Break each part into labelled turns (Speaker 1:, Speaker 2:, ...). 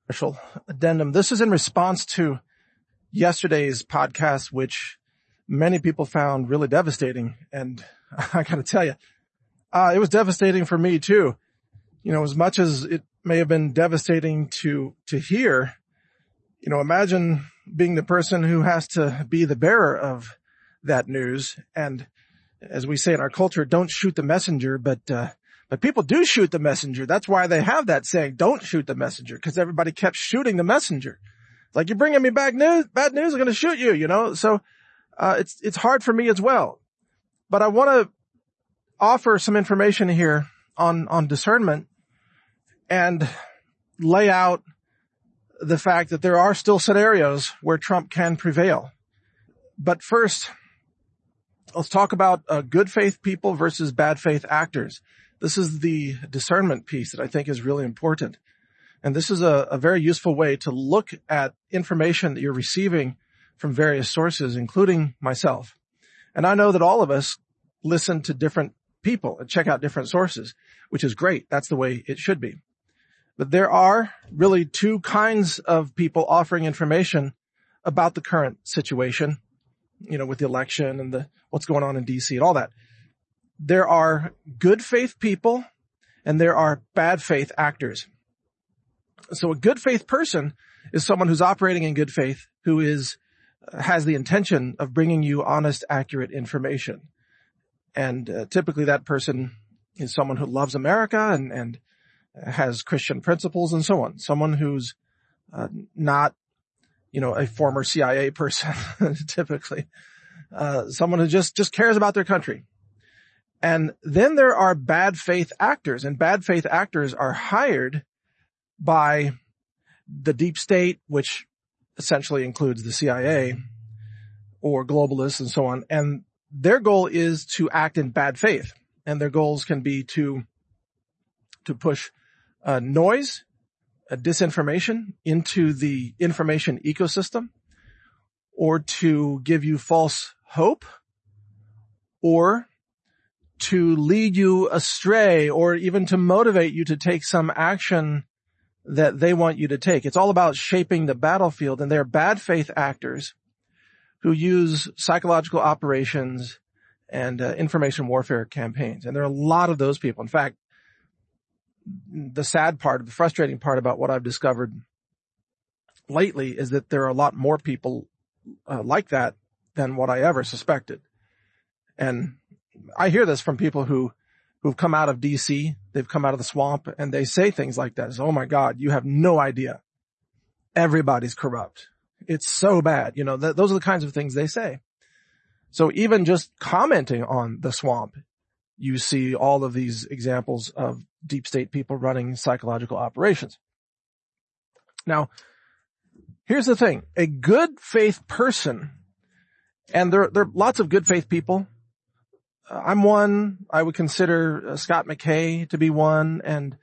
Speaker 1: Special addendum. This is in response to yesterday's podcast, which many people found really devastating. And I gotta tell you, it was devastating for me too. You know, as much as it may have been devastating to hear, you know, imagine being the person who has to be the bearer of that news. And as we say in our culture, don't shoot the messenger, but people do shoot the messenger. That's why they have that saying, don't shoot the messenger, because everybody kept shooting the messenger. It's like, you're bringing me bad news, I'm going to shoot you, you know? So, it's hard for me as well. But I want to offer some information here on discernment and lay out the fact that there are still scenarios where Trump can prevail. But first, let's talk about good faith people versus bad faith actors. This is the discernment piece that I think is really important. And this is a very useful way to look at information that you're receiving from various sources, including myself. And I know that all of us listen to different people and check out different sources, which is great. That's the way it should be. But there are really two kinds of people offering information about the current situation, you know, with the election and what's going on in DC and all that. There are good faith people and there are bad faith actors. So a good faith person is someone who's operating in good faith, who has the intention of bringing you honest, accurate information. And typically that person is someone who loves America and has Christian principles and so on. Someone who's not, you know, a former CIA person, typically. Someone who just cares about their country. And then there are bad faith actors, and bad faith actors are hired by the deep state, which essentially includes the CIA or globalists and so on. And their goal is to act in bad faith. And their goals can be to push noise, disinformation into the information ecosystem, or to give you false hope, or to lead you astray, or even to motivate you to take some action that they want you to take. It's all about shaping the battlefield, and they're bad faith actors who use psychological operations and information warfare campaigns. And there are a lot of those people. In fact, the sad part, the frustrating part about what I've discovered lately is that there are a lot more people like that than what I ever suspected. And I hear this from people who've come out of DC, they've come out of the swamp, and they say things like that. Oh my God, you have no idea. Everybody's corrupt. It's so bad. You know, those are the kinds of things they say. So even just commenting on the swamp, you see all of these examples of deep state people running psychological operations. Now, here's the thing. A good faith person, and there are lots of good faith people. I'm one. I would consider Scott McKay to be one, and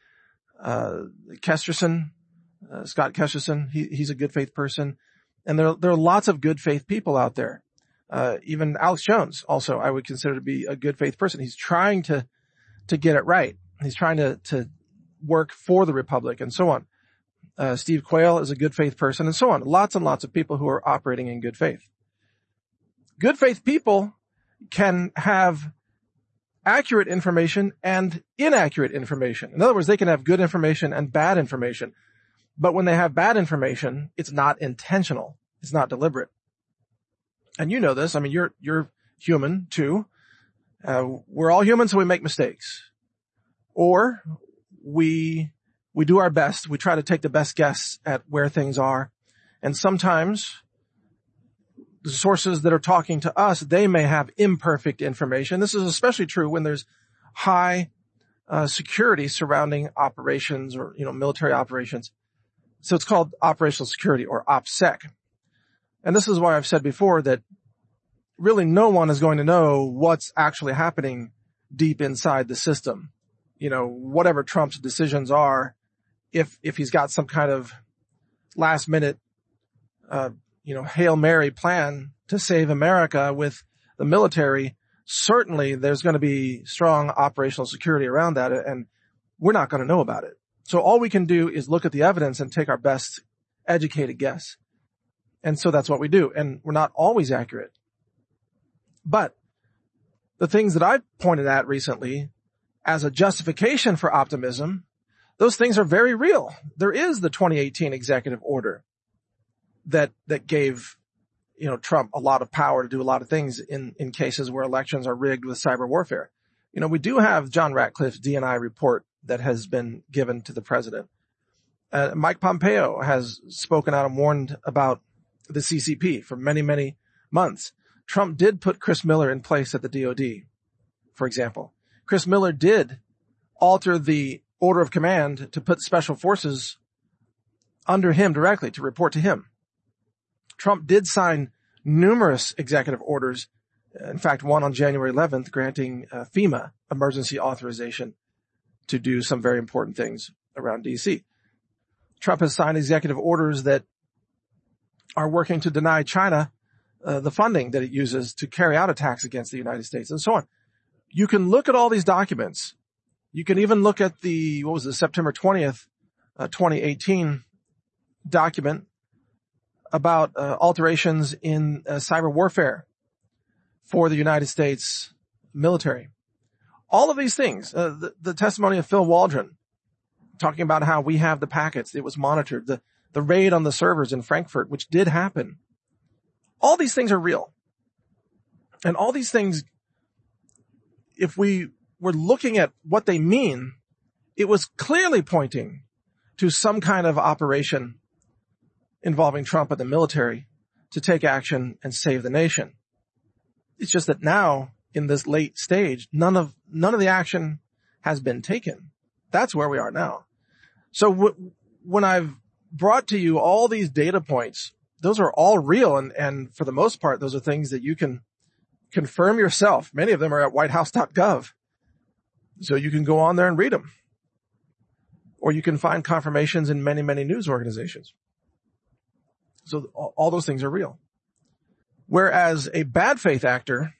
Speaker 1: Kesterson, Scott Kesterson, he's a good faith person. And there are lots of good faith people out there. Even Alex Jones also I would consider to be a good faith person. He's trying to get it right. He's trying to work for the Republic and so on. Steve Quayle is a good faith person and so on. Lots and lots of people who are operating in good faith. Good faith people can have accurate information and inaccurate information. In other words, they can have good information and bad information. But when they have bad information, it's not intentional. It's not deliberate. And you know this. I mean, you're human too. We're all human, so we make mistakes. Or we do our best. We try to take the best guess at where things are. And sometimes the sources that are talking to us, they may have imperfect information. This is especially true when there's high security surrounding operations or, you know, military operations. So it's called operational security or OPSEC. And this is why I've said before that really no one is going to know what's actually happening deep inside the system. You know, whatever Trump's decisions are, if he's got some kind of last minute, Hail Mary plan to save America with the military, certainly there's going to be strong operational security around that, and we're not going to know about it. So all we can do is look at the evidence and take our best educated guess. And so that's what we do. And we're not always accurate. But the things that I've pointed at recently as a justification for optimism, those things are very real. There is the 2018 executive order that gave, Trump a lot of power to do a lot of things in cases where elections are rigged with cyber warfare. We do have John Ratcliffe's DNI report that has been given to the president. Mike Pompeo has spoken out and warned about the CCP for many, many months. Trump did put Chris Miller in place at the DOD, for example. Chris Miller did alter the order of command to put special forces under him directly to report to him. Trump did sign numerous executive orders. In fact, one on January 11th granting FEMA emergency authorization to do some very important things around D.C. Trump has signed executive orders that are working to deny China the funding that it uses to carry out attacks against the United States and so on. You can look at all these documents. You can even look at the September 20th, 2018 document about alterations in cyber warfare for the United States military. All of these things, the testimony of Phil Waldron talking about how we have the packets, it was monitored, the raid on the servers in Frankfurt, which did happen. All these things are real. And all these things, if we were looking at what they mean, it was clearly pointing to some kind of operation involving Trump and the military to take action and save the nation. It's just that now, in this late stage, none of the action has been taken. That's where we are now. So when I've brought to you all these data points, those are all real, and for the most part, those are things that you can confirm yourself. Many of them are at whitehouse.gov. So you can go on there and read them. Or you can find confirmations in many, many news organizations. So all those things are real. Whereas a bad faith actor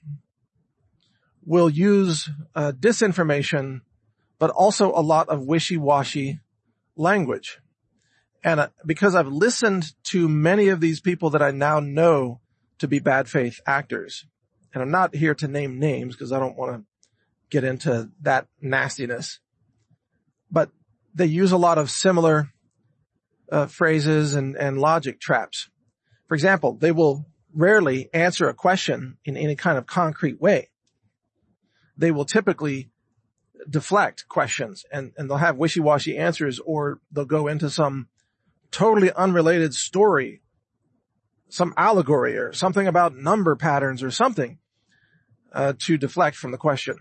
Speaker 1: will use disinformation, but also a lot of wishy-washy language. And because I've listened to many of these people that I now know to be bad faith actors, and I'm not here to name names because I don't want to get into that nastiness, but they use a lot of similar phrases and logic traps. For example, they will rarely answer a question in any kind of concrete way. They will typically deflect questions and they'll have wishy-washy answers, or they'll go into some totally unrelated story, some allegory or something about number patterns or something to deflect from the question.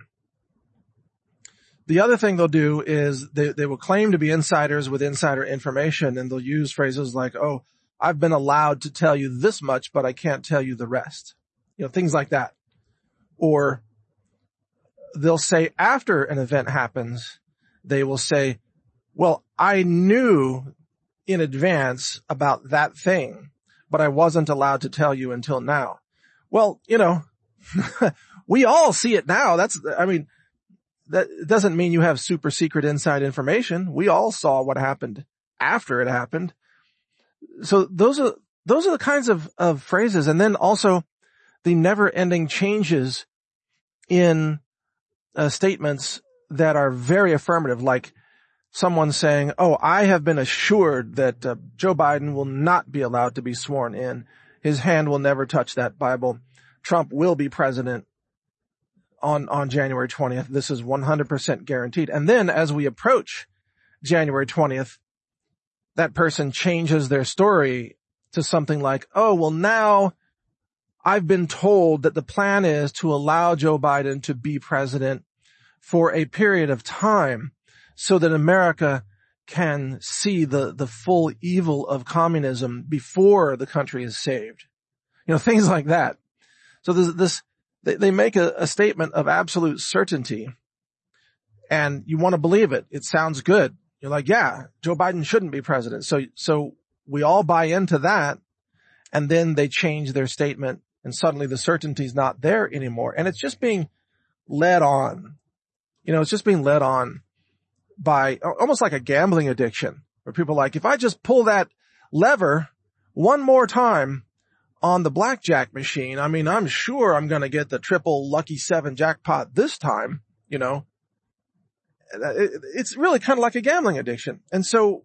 Speaker 1: The other thing they'll do is they will claim to be insiders with insider information, and they'll use phrases like, oh, I've been allowed to tell you this much, but I can't tell you the rest. Things like that. Or they'll say after an event happens, they will say, well, I knew in advance about that thing, but I wasn't allowed to tell you until now. Well, we all see it now. That doesn't mean you have super secret inside information. We all saw what happened after it happened. So those are the kinds of phrases. And then also the never ending changes in statements that are very affirmative, like someone saying, oh, I have been assured that Joe Biden will not be allowed to be sworn in. His hand will never touch that Bible. Trump will be president on January 20th. This is 100% guaranteed. And then as we approach January 20th, that person changes their story to something like, oh, well, now I've been told that the plan is to allow Joe Biden to be president for a period of time so that America can see the full evil of communism before the country is saved. Things like that. So they make a statement of absolute certainty, and you want to believe it. It sounds good. You're like, yeah, Joe Biden shouldn't be president. So we all buy into that, and then they change their statement, and suddenly the certainty's not there anymore. And it's just being led on. It's just being led on by almost like a gambling addiction, where people are like, if I just pull that lever one more time on the blackjack machine, I mean, I'm sure I'm going to get the triple lucky 7 jackpot this time, you know. It's really kind of like a gambling addiction. And so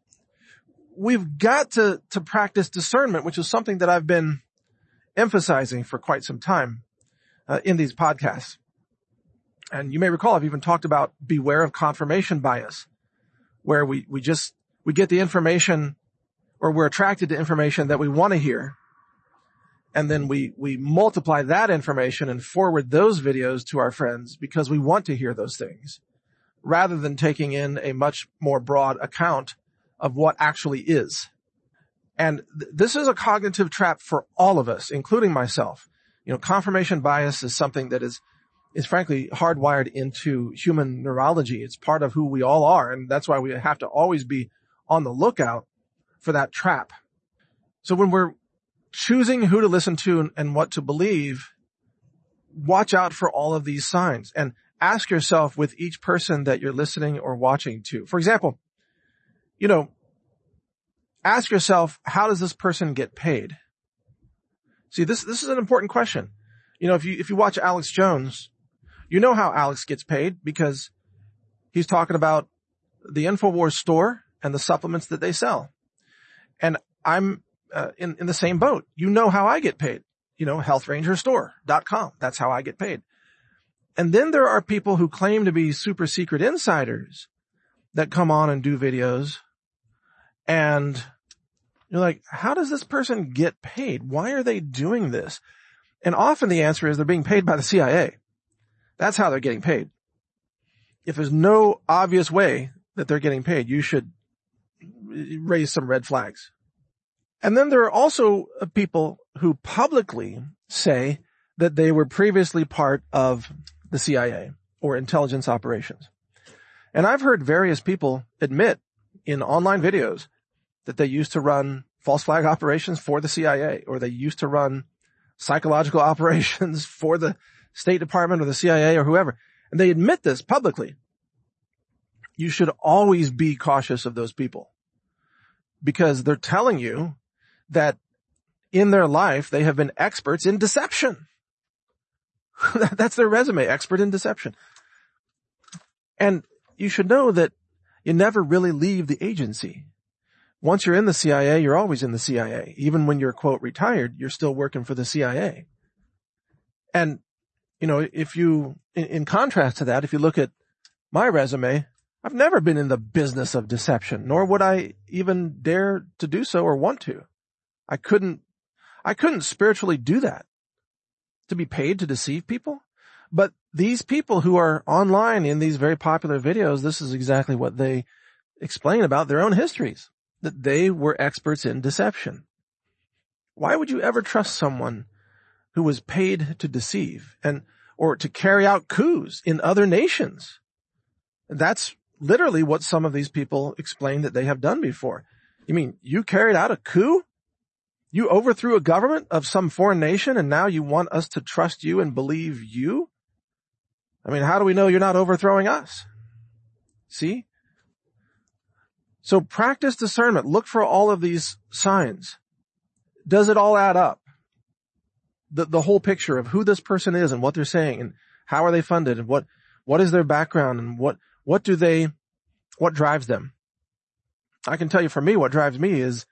Speaker 1: we've got to practice discernment, which is something that I've been emphasizing for quite some time in these podcasts. And you may recall I've even talked about beware of confirmation bias, where we get the information, or we're attracted to information that we want to hear. And then we multiply that information and forward those videos to our friends because we want to hear those things, rather than taking in a much more broad account of what actually is. And this is a cognitive trap for all of us, including myself. You know, confirmation bias is something that is frankly hardwired into human neurology. It's part of who we all are, and that's why we have to always be on the lookout for that trap. So when we're choosing who to listen to and what to believe, watch out for all of these signs and ask yourself with each person that you're listening or watching to. For example, you know, ask yourself, how does this person get paid? See, this is an important question. You know, if you watch Alex Jones, you know how Alex gets paid, because he's talking about the InfoWars store and the supplements that they sell. And I'm in the same boat. You know how I get paid. You know, healthrangerstore.com. That's how I get paid. And then there are people who claim to be super secret insiders that come on and do videos, and you're like, how does this person get paid? Why are they doing this? And often the answer is they're being paid by the CIA. That's how they're getting paid. If there's no obvious way that they're getting paid, you should raise some red flags. And then there are also people who publicly say that they were previously part of the CIA or intelligence operations. And I've heard various people admit in online videos that they used to run false flag operations for the CIA, or they used to run psychological operations for the State Department or the CIA or whoever. And they admit this publicly. You should always be cautious of those people, because they're telling you that in their life they have been experts in deception. That's their resume, expert in deception. And you should know that you never really leave the agency. Once you're in the CIA, you're always in the CIA. Even when you're, quote, retired, you're still working for the CIA. And, you know, if you, in contrast to that, if you look at my resume, I've never been in the business of deception, nor would I even dare to do so or want to. I couldn't spiritually do that, to be paid to deceive people. But these people who are online in these very popular videos, this is exactly what they explain about their own histories, that they were experts in deception. Why would you ever trust someone who was paid to deceive or to carry out coups in other nations? That's literally what some of these people explain that they have done before. You mean you carried out a coup? You overthrew a government of some foreign nation, and now you want us to trust you and believe you? I mean, how do we know you're not overthrowing us? See? So practice discernment. Look for all of these signs. Does it all add up? The whole picture of who this person is and what they're saying and how are they funded and what is their background and what drives them? I can tell you, for me, what drives me is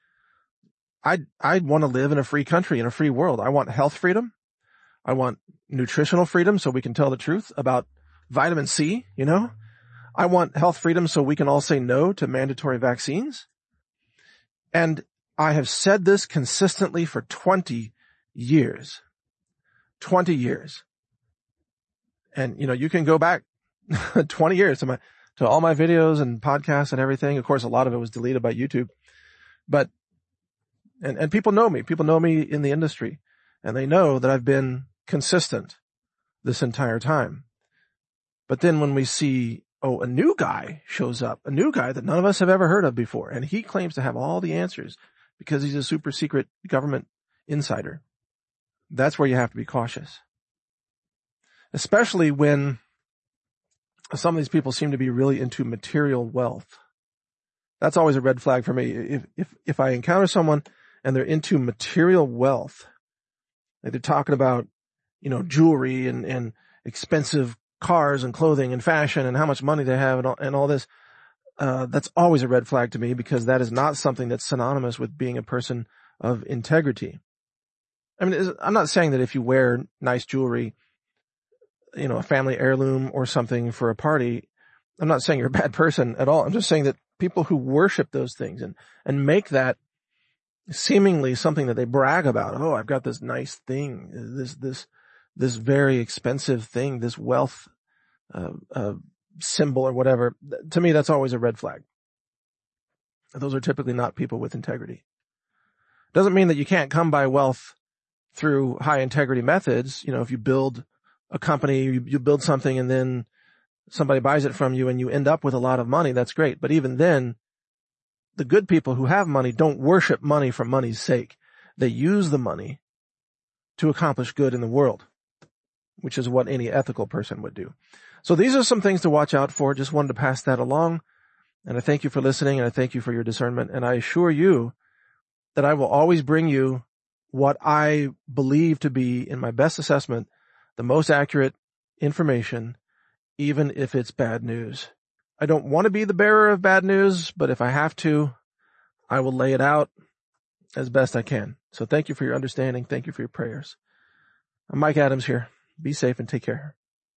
Speaker 1: I want to live in a free country, in a free world. I want health freedom. I want nutritional freedom so we can tell the truth about vitamin C, you know. I want health freedom so we can all say no to mandatory vaccines. And I have said this consistently for 20 years. 20 years. And, you know, you can go back 20 years to all my videos and podcasts and everything. Of course, a lot of it was deleted by YouTube. But, and people know me. People know me in the industry. And they know that I've been consistent this entire time. But then when we see, a new guy shows up, a new guy that none of us have ever heard of before, and he claims to have all the answers because he's a super secret government insider, that's where you have to be cautious. Especially when some of these people seem to be really into material wealth. That's always a red flag for me. If I encounter someone and they're into material wealth, like they're talking about, jewelry and expensive cars and clothing and fashion and how much money they have and all this, that's always a red flag to me, because that is not something that's synonymous with being a person of integrity. I mean, I'm not saying that if you wear nice jewelry, a family heirloom or something for a party, I'm not saying you're a bad person at all. I'm just saying that people who worship those things and make that seemingly something that they brag about. Oh, I've got this nice thing, this very expensive thing, this wealth symbol or whatever. To me, that's always a red flag. Those are typically not people with integrity. Doesn't mean that you can't come by wealth through high integrity methods. If you build a company, you build something and then somebody buys it from you and you end up with a lot of money, that's great. But even then, the good people who have money don't worship money for money's sake. They use the money to accomplish good in the world, which is what any ethical person would do. So these are some things to watch out for. Just wanted to pass that along. And I thank you for listening, and I thank you for your discernment. And I assure you that I will always bring you what I believe to be, in my best assessment, the most accurate information, even if it's bad news. I don't want to be the bearer of bad news, but if I have to, I will lay it out as best I can. So thank you for your understanding. Thank you for your prayers. I'm Mike Adams here. Be safe and take care.